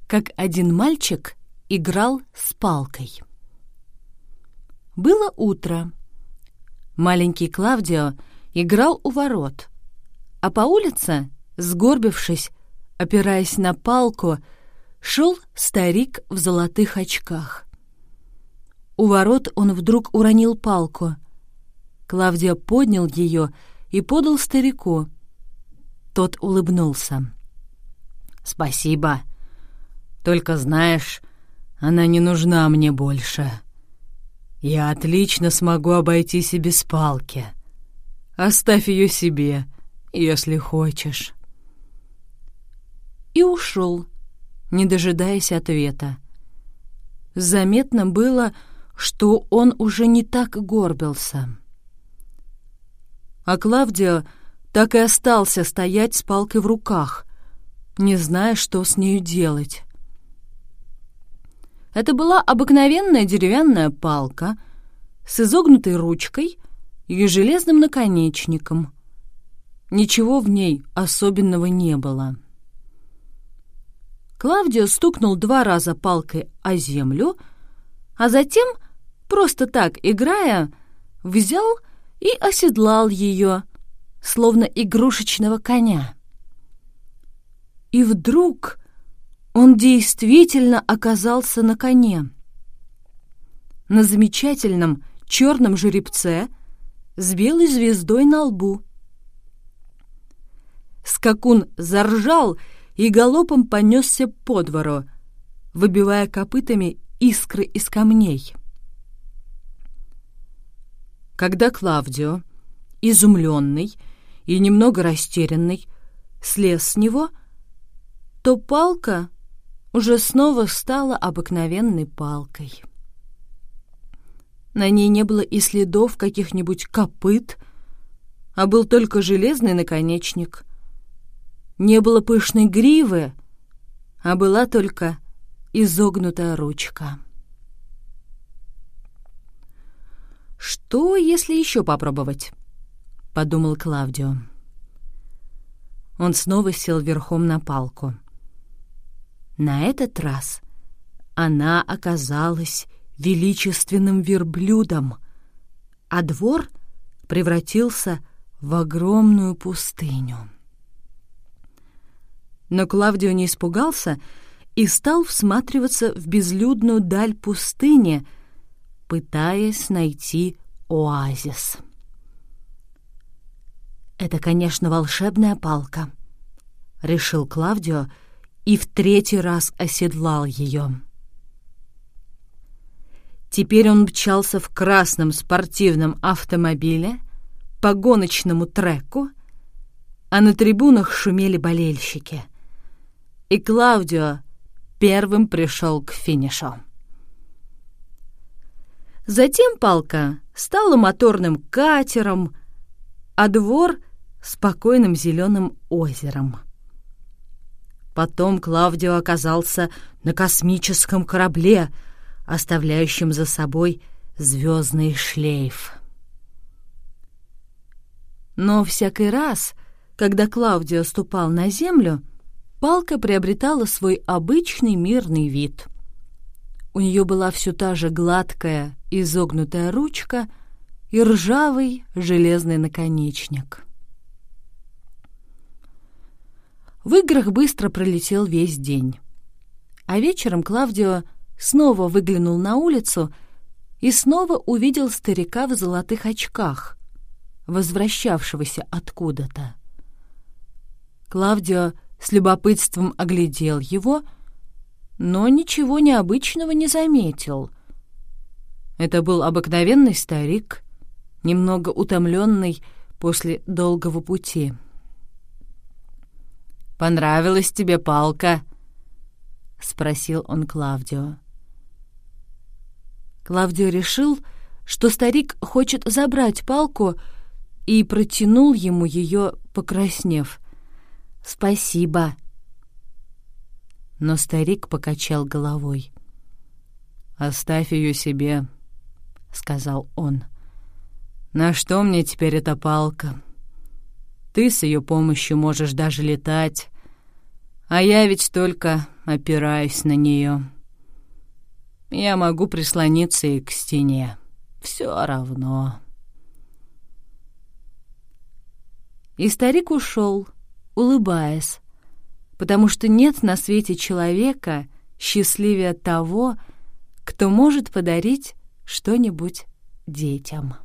как один мальчик играл с палкой. Было утро. Маленький Клавдио играл у ворот, а по улице, сгорбившись, опираясь на палку, шел старик в золотых очках. У ворот он вдруг уронил палку. Клавдио поднял ее и подал старику. Тот улыбнулся. «Спасибо. Только знаешь, она не нужна мне больше. Я отлично смогу обойтись и без палки. Оставь ее себе, если хочешь». И ушел, не дожидаясь ответа. Заметно было, что он уже не так горбился. А Клавдио так и остался стоять с палкой в руках, не зная, что с нею делать. Это была обыкновенная деревянная палка с изогнутой ручкой и железным наконечником. Ничего в ней особенного не было. Клавдио стукнул 2 раза палкой о землю, а затем, просто так играя, взял и оседлал ее, словно игрушечного коня. И вдруг он действительно оказался на коне. На замечательном черном жеребце с белой звездой на лбу. Скакун заржал и галопом понесся по двору, выбивая копытами искры из камней. Когда Клавдио, изумленный и немного растерянный, слез с него, то палка уже снова стала обыкновенной палкой. На ней не было и следов каких-нибудь копыт, а был только железный наконечник. Не было пышной гривы, а была только изогнутая ручка. «Что, если еще попробовать?» — подумал Клавдио. Он снова сел верхом на палку. На этот раз она оказалась величественным верблюдом, а двор превратился в огромную пустыню. Но Клавдио не испугался и стал всматриваться в безлюдную даль пустыни, пытаясь найти оазис. «Это, конечно, волшебная палка», — решил Клавдио и в 3-й раз оседлал ее. Теперь он мчался в красном спортивном автомобиле по гоночному треку, а на трибунах шумели болельщики. И Клавдио первым пришел к финишу. Затем палка стала моторным катером, а двор — спокойным зеленым озером. Потом Клавдио оказался на космическом корабле, оставляющем за собой звездный шлейф. Но всякий раз, когда Клавдио ступал на землю, палка приобретала свой обычный мирный вид. У нее была все та же гладкая, изогнутая ручка и ржавый железный наконечник. В играх быстро пролетел весь день. А вечером Клавдио снова выглянул на улицу и снова увидел старика в золотых очках, возвращавшегося откуда-то. Клавдио с любопытством оглядел его, но ничего необычного не заметил. Это был обыкновенный старик, немного утомленный после долгого пути. «Понравилась тебе палка?» — спросил он Клавдио. Клавдио решил, что старик хочет забрать палку, и протянул ему ее, покраснев. «Спасибо». Но старик покачал головой. «Оставь ее себе», — сказал он. «На что мне теперь эта палка? Ты с ее помощью можешь даже летать, А я ведь только опираюсь на нее. Я могу прислониться и к стене. Все равно. И старик ушел, улыбаясь, потому что нет на свете человека счастливее того, кто может подарить что-нибудь детям.